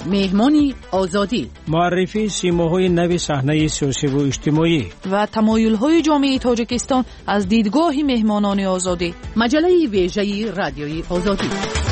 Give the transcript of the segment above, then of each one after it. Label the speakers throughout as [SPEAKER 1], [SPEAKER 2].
[SPEAKER 1] مهمانی آزادی،
[SPEAKER 2] معرفی سیماهای نو صحنه سیاسی و اجتماعی
[SPEAKER 3] و تمایل‌های جامعه تاجیکستان از دیدگاه مهمانان آزادی.
[SPEAKER 1] مجله ویژه رادیوی آزادی.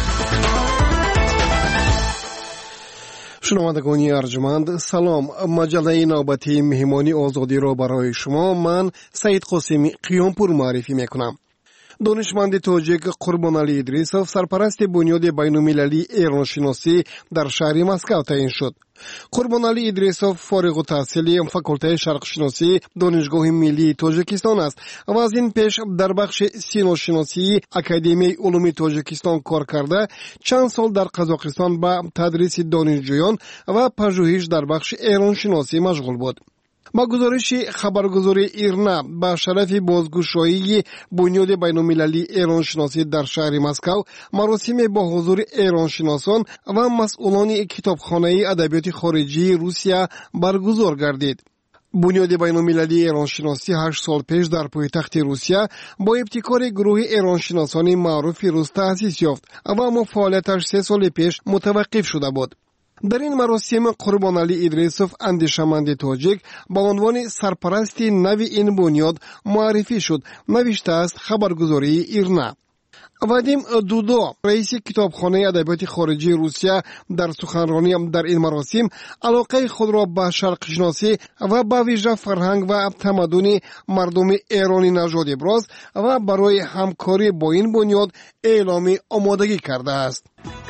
[SPEAKER 4] شنوندگان ارجمند سلام. مجله نوبتی مهمانی آزادی را برای شما من سعید قاسمی قیامپور معرفی میکنم. دانشمند تاجیک قربانعلی ادریسوف سرپرست بنیاد بین‌المللی ایرانشناسی در شهر مسکو تعیین شد. قربانعلی ادریسوف فارغ التحصیل فاکولته شرقشناسی دانشگاه ملی تاجیکستان است و از این پیش در بخش سینوشناسی اکادمی علوم تاجیکستان کار کرده چند سال در قزاقستان به تدریس دانشجویان و پژوهش در بخش ایرانشناسی مشغول بود. با گزارش خبرگزاری ایرنا با شرف بازگشایی بنیاد بین‌المللی ایرانشناسی در شهر مسکو مراسم با حضور ایرانشناسان و مسئولان کتابخانه ادبیات خارجی روسیه برگزار گردید. بنیاد بین‌المللی ایرانشناسی 8 سال پیش در پایتخت روسیه با ابتکار گروه ایرانشناسان معروف روس تأسیس یافت و فعالیتش 3 سال پیش متوقف شده بود. در این مراسم قربانعلی ادریسوف اندیشمند تاجیک با عنوان سرپرست نو این بنیاد معرفی شد، نوشته است خبرگزاری ایرنا. وادیم دودو رئیس کتابخانه ادبیات خارجی روسیه در سخنرانی در این مراسم علاقه خود را به شرق شناسی و به ویژه فرهنگ و تمدن مردم ایرانی نژاد ابراز و برای همکاری با این بنیاد اعلام آمادگی کرده است.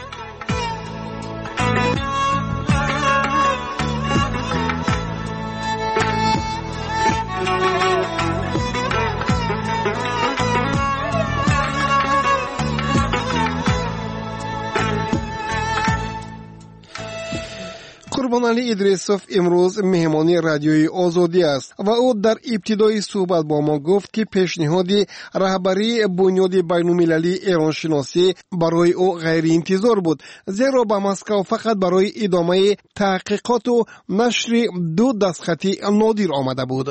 [SPEAKER 4] قربانعلی ادریسوف امروز مهمانی رادیوی آزادی است و او در ابتدای صحبت با ما گفت که پیشنهاد رهبری بنیاد بین‌المللی ایرانشناسی برای او غیر انتظار بود، زیرا به مسکو فقط برای ادامه تحقیقات و نشر 2 دستخط نادر آمده بود.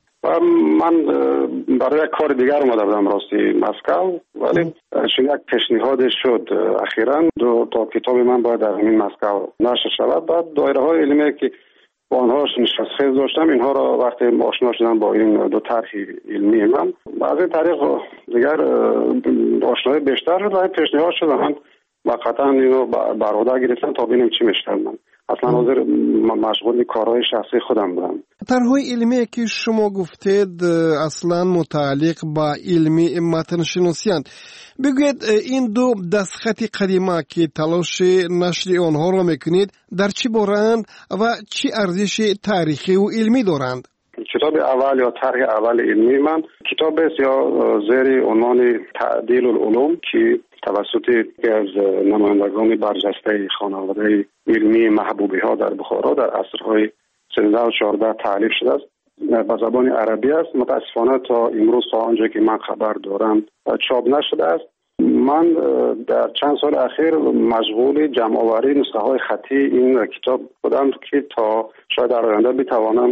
[SPEAKER 5] من برای کار دیگر اومده بودم راستی مسکو، ولی یک پیشنهاد شد اخیراً 2 تا کتاب من باید در همین مسکو نشر شود. بعد دایره های علمی که با آنها نشستخیز داشتم اینها را وقتی آشنا شدم با این 2 طرح علمی من از این طریق دیگر آشنایی بیشتر شد و پیشنهاد شد من واقعا اینو بر عهده گرفتم تا ببینیم چی میشه. من اصلا حاضر مشغول کارهای شخصی خودم بودم.
[SPEAKER 4] طرح‌های علمی که شما گفتید اصلا متعلق با علمی متن شناسی اند. بگوید این 2 دستخط قدیمه که تلاش نشر آنها را میکنید در چی بارند و چی ارزش تاریخی و علمی دارند؟
[SPEAKER 5] کتاب اول یا طرح اول علمی من کتاب است یا زیر عنوان تعدیل العلوم که توسط یکی از نمایندگان برجسته خانواده علمی محبوبی ها در بخارا در عصرهای 13 و 14 تالیف شده است. به زبان عربی است. متاسفانه تا امروز تا آنجا که من خبر دارم چاپ نشده است. من در چند سال اخیر مشغول جمع آوری نسخه های خطی این کتاب بودم که تا شاید در آینده بتوانم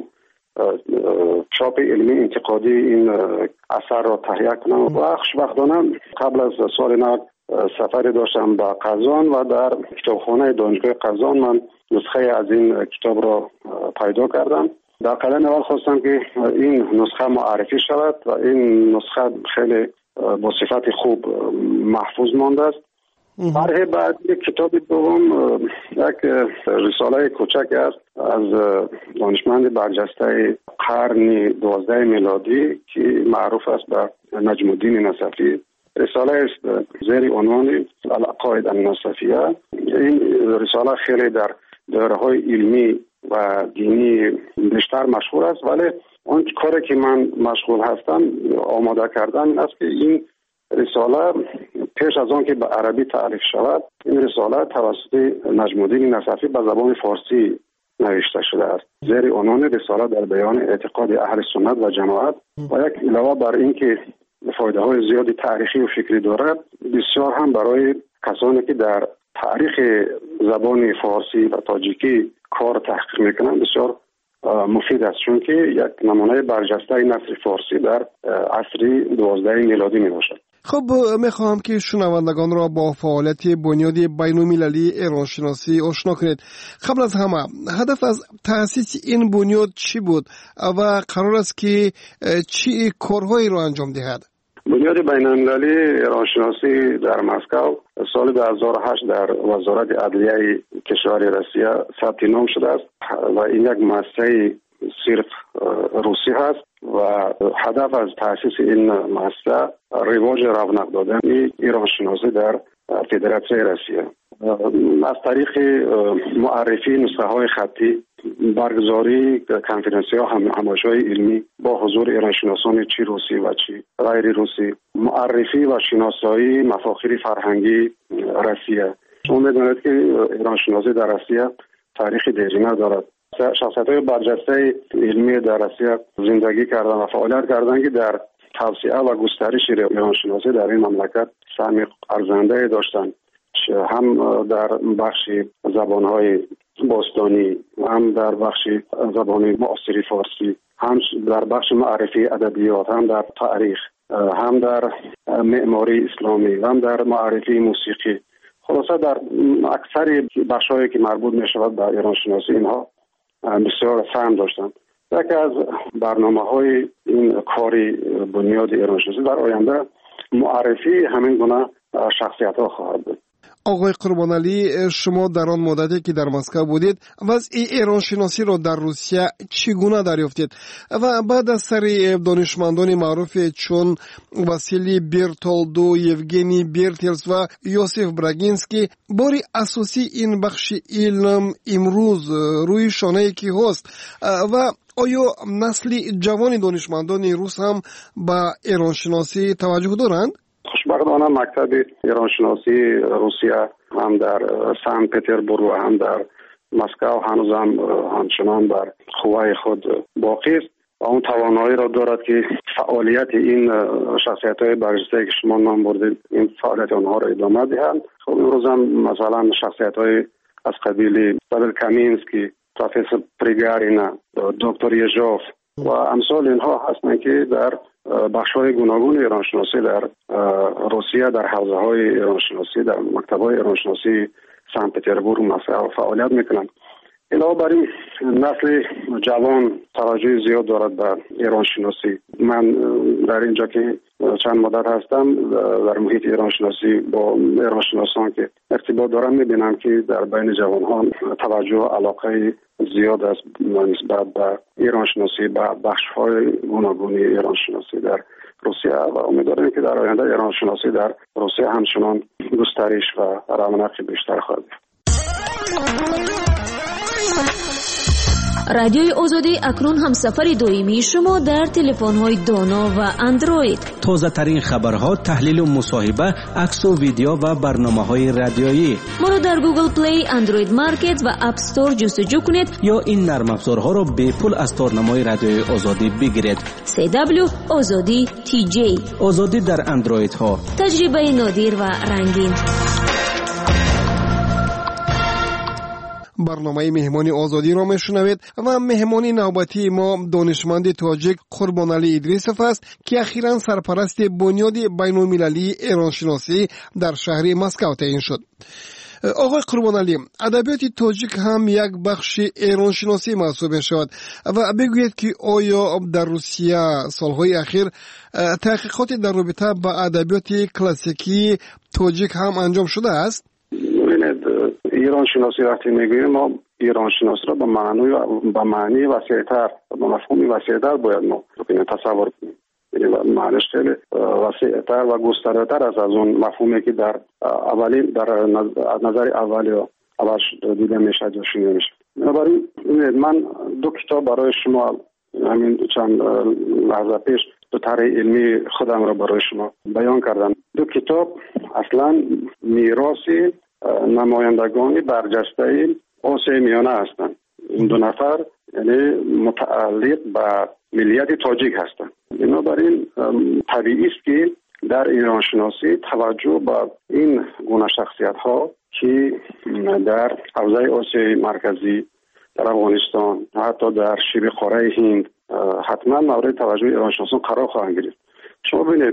[SPEAKER 5] چاپ علمی انتقادی این اثر را تهیه کنم. و خوشبختانه قبل از سال 90 سفری داشتم به قزان و در کتابخانه دانشگاه قزان من نسخه از این کتاب را پیدا کردم. در قدم اول خواستم که این نسخه معرفی شود و این نسخه خیلی با صفت خوب محفوظ مانده است. طرح بعدی کتاب دوم یک رساله کوچک است از دانشمند برجسته قرن 12 میلادی که معروف است به نجم الدین نصفی. رساله است زیر عنوان العقاید النصفیه. این رساله خیلی در دایره‌های علمی و دینی بیشتر مشهور است، ولی اون کاری که من مشغول هستم آماده کردن است که این رساله پیش از آن که به عربی تعریف شود این رساله توسط نجم الدین نصفی به زبان فارسی نوشته شده است. زیر عنوان رساله در بیان اعتقاد اهل سنت و جماعت و یک علاوه بر این که فایده های زیادی تاریخی و فکری دارد، بسیار هم برای کسانی که در تاریخ زبان فارسی و تاجیکی کار تحقیق میکنن بسیار مفید است، چون که یک نمونه برجسته نثر فارسی در عصر 12 میلادی می باشد.
[SPEAKER 4] خب میخواهم که شنوندگان را با فعالیت بنیاد بین‌المللی ایرانشناسی آشنا کنید. قبل از همه هدف از تأسیس این بنیاد چی بود و قرار است که چی کارهایی را انجام دهد؟
[SPEAKER 5] بنیاد بین‌المللی ایرانشناسی در مسکو سال 2008 در وزارت عدلیه کشور روسیه ثبت نام شده است و این یک مؤسسه صرف روسی هست و هدف از تأسیس این مؤسسه رواج رونق دادن ایرانشناسی در فدراسیون روسیه از طریق معرفی نسخه های خطی، برگزاری کنفرانس‌ها همایش‌های علمی با حضور ایرانشناسان چی روسی و چی غیر روسی، معرفی و شناسایی مفاخر فرهنگی روسیه. شما می‌دانید که ایرانشناسی در روسیه تاریخ دیرینه دارد. شخصیت‌های برجسته علمی در روسیه زندگی کردن و فعالیت کردن که در توسعه و گسترش ایرانشناسی در این مملکت سهم ارزنده داشتند، هم در بخش زبان‌های باستانی، هم در بخش زبان معاصر فارسی، هم در بخش معرفی ادبیات، هم در تاریخ، هم در معماری اسلامی، هم در معرفی موسیقی. خلاصه در اکثر بخش‌هایی که مربوط می‌شود به ایرانشناسی اینها بسیار سهم داشتند. یکی از برنامه‌های این کاری بنیاد ایرانشناسی در آینده معرفی همین گونه شخصیت‌ها خواهد بود.
[SPEAKER 4] آقای قربانعلی، شما در آن مدتی که در مسکو بودید وضع ایرانشناسی را در روسیه چگونه دریافتید و بعد از سر دانشمندان معروف چون واسیلی برتولدو، یوگنی برتلس و یوسف براگینسکی باری اساسی این بخش علم امروز روی شانه کی هست و آیا نسل جوان دانشمندان روس هم به ایرانشناسی توجه دارند؟
[SPEAKER 5] خوشبختانه مکتب ایرانشناسی روسیه هم در سن پترزبورگ و هم در مسکو هنوز هم همچنان بر قوه خود باقی است و اون توانایی را دارد که فعالیت این شخصیت‌های برجسته که شما نام بردید این فعالیت آنها را ادامه دهند. خب امروز هم مثلا شخصیت‌های از قبیل پاول کامینسکی، پروفسور پریگارینا، دکتر یژوف و امثال اینها هستند که در بخش‌های گوناگون ایرانشناسی در روسیه در حوزه‌های ایرانشناسی در مکتب‌های ایرانشناسی سن پترزبورگ مسکو فعالیت می‌کنند. علاوه بر این نسل جوان توجه زیاد دارد به ایرانشناسی. من در اینجا که چند مدت هستم در محیط ایرانشناسی با ایرانشناسان که ارتباط دارم می‌بینم که در بین جوان‌ها توجه و علاقه زیاد است نسبت به ایرانشناسی به بخش‌های گوناگون ایرانشناسی در روسیه و امیدوارم که در آینده ایرانشناسی در روسیه همچنان گسترش و رونق بیشتر خواهد یافت.
[SPEAKER 6] رادیوی آزادی اکنون هم سفر دائمی شما در تلفن‌های دانا و اندروید.
[SPEAKER 2] تازه ترین خبرها، تحلیل و مصاحبه، عکس و ویدیو و برنامه‌های رادیویی.
[SPEAKER 6] ما را در گوگل پلی، اندروید مارکت و اپ استور جستجو کنید
[SPEAKER 2] یا این نرم افزارها را به پول از تارنمای رادیوی آزادی بگیرید.
[SPEAKER 6] CW آزادی TJ.
[SPEAKER 2] آزادی در اندروید ها.
[SPEAKER 6] تجربه نادر و رنگین.
[SPEAKER 4] برنامه مهمانی آزادی را میشنوید و مهمانی نوبتی ما دانشمند تاجیک قربانعلی ادریسوف است که اخیراً سرپرست بنیاد بین‌المللی ایرانشناسی در شهر مسکو تعیین شد. آقای قربانعلی، ادبیات تاجیک هم یک بخش ایرانشناسی محسوب می شود و بگویید که آیا در روسیه سالهای اخیر تحقیقات در رابطه با ادبیات کلاسیکی تاجیک هم انجام شده است؟
[SPEAKER 5] ایران شناسی وقتی میگوییم ما ایران شناسی را به معنی وسیع‌تر به مفهومی وسیع‌تر باید ما تصور کنیم. یعنی معنیش خیلی وسیع‌تر و گسترده‌تر از اون مفهومی که در نظر اول یا اول دیده میشه یا شنیده میشه. بنابراین من دو کتاب برای شما همین چند لحظه پیش دو طرح علمی خودم را برای شما بیان کردم. دو کتاب اصلا میراثی نمایندگان برجسته آسیای میانه هستند. این دو نفر یعنی متعلق به ملیت تاجیک هستند. بنابراین طبیعی است که در ایرانشناسی توجه به این گونه شخصیت ها که در حوزه آسیای مرکزی، در افغانستان، حتی در شبه قاره هند حتما مورد توجه ایرانشناسان قرار خواهند گرفت. شما ببینید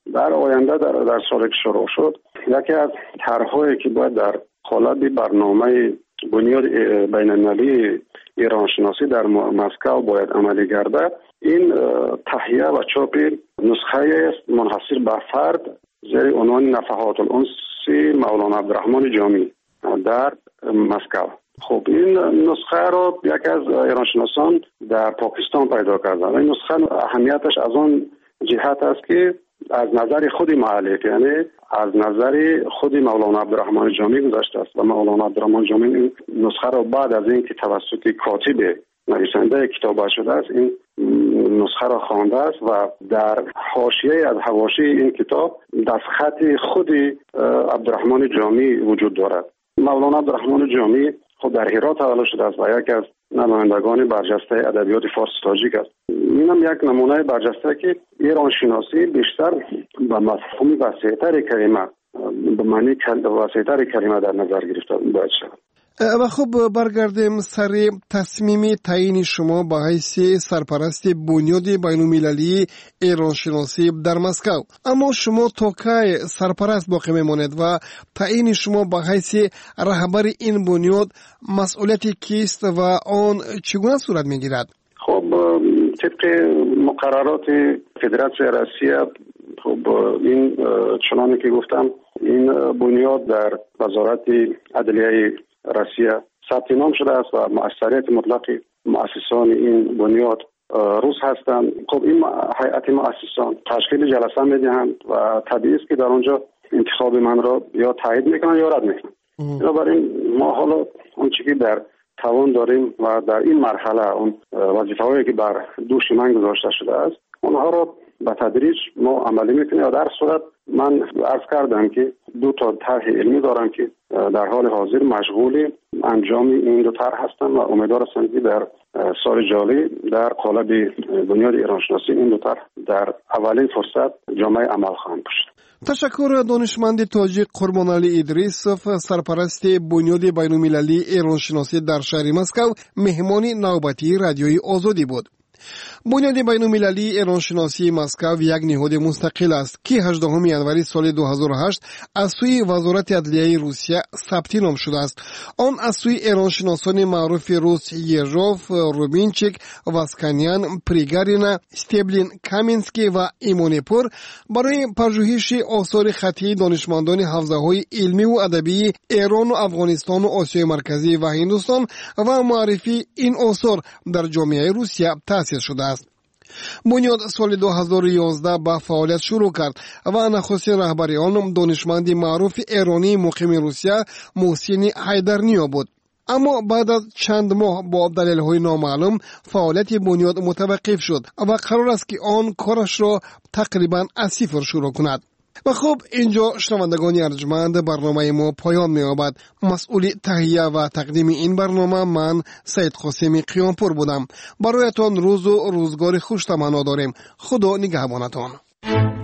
[SPEAKER 5] در آینده در سالی که شروع شد یکی از طرح‌هایی که باید در قالب برنامه بنیاد بین‌المللی ایران شناسی در مسکو باید عملی گردد، این تهیه و چاپ نسخه است منحصر به فرد زیر عنوان نفحات الانس مولانا عبدالرحمن جامی در مسکو. خب این نسخه را یکی از ایران شناسان در پاکستان پیدا کردند. این نسخه اهمیتش از آن جهت است که از نظر خود مؤلف، یعنی از نظر خود مولانا عبدالرحمن جامی گذشته است و مولانا عبدالرحمن جامی این نسخه را بعد از اینکه توسط کاتب نویسنده کتاب شده است این نسخه را خوانده است و در حاشیه از حواشی این کتاب دستخط خود عبدالرحمن جامی وجود دارد. مولانا عبدالرحمن جامی خود در هرات تولد شده است و یکی از نمایندگان برجسته ادبیات فارسی تاجیک است. این هم یک نمونه برجسته که ایران شناسی بیشتر به مفهوم وسیع‌تر کلمه به معنی وسیع‌تر کلمه در نظر گرفته باید شود.
[SPEAKER 4] و خب برگردیم سر تصمیم تعیین شما به حیث سرپرست بنیاد بین‌المللی ایران شناسی در مسکو. اما شما تا کی سرپرست باقی میماند و تعیین شما به حیث رهبر این بنیاد مسئولیت کیست و آن چگونه صورت میگیرد؟
[SPEAKER 5] خب طبق مقررات فدراسیون روسیه خب این چنانه که گفتم این بنیاد در وزارت عدلیه روسیه ثبت نام شده است و مؤثریت مطلق مؤسسان این بنیاد روس هستند. خب این هیئت مؤسسان تشکیل جلسه میدهند و طبیعی است که در اونجا انتخاب من را یا تایید میکنن یا رد میکنن. بنابراین ما حالا اون چیزی در توان داریم و در این مرحله اون وظیفه‌هایی که بر دوش من گذاشته شده است اونها را به تدریج ما عملی میکنیم. و در صورت من عرض کردم که 2 طرح علمی دارم که در حال حاضر مشغول انجام این 2 طرح هستم و امیدوار هستم که در سال جاری در قالب بنیاد ایران شناسی این 2 طرح در اولین فرصت جامعه عمل خواهند شد.
[SPEAKER 4] تشکر دانشمند تاجیک قربانعلی ادریسوف، سرپرست بنیاد بین‌المللی ایران شناسی در شهر مسکو، مهمان نوبتی رادیوی آزادی بود. بنیاد بین‌المللی ایران شناسی مسکو یک نهاد مستقل است که 18 ینوری سال 2008 از سوی وزارت عدلیه روسیه ثبت نام شده است. آن از سوی ایران شناسان معروف روس یژوف، روبینچیک، واسکانیان، پریگارینا، استبلین، کامینسکی و ایمونپور برای پژوهش آثار خطی دانشمندان حوزه‌های علمی و ادبی ایران و افغانستان و آسیای مرکزی و هندوستان و معرفی این آثار در جامعه روسیه تأسیس شده است. بنیاد سال 2011 به فعالیت شروع کرد و نخستین رهبر آن دانشمند معروف ایرانی مقیم روسیه محسن حیدرنیا بود. اما بعد از چند ماه با دلایل نامعلوم فعالیت بنیاد متوقف شد و قرار است که آن کارش را تقریبا از صفر شروع کند. و خب اینجا شنوندگان ارجمند برنامه ما پایان می‌یابد. مسئول تهیه و تقدیم این برنامه من سید قاسمی قیامپور بودم. برایتان روز و روزگار خوش تمنا داریم. خدا نگهبانتان.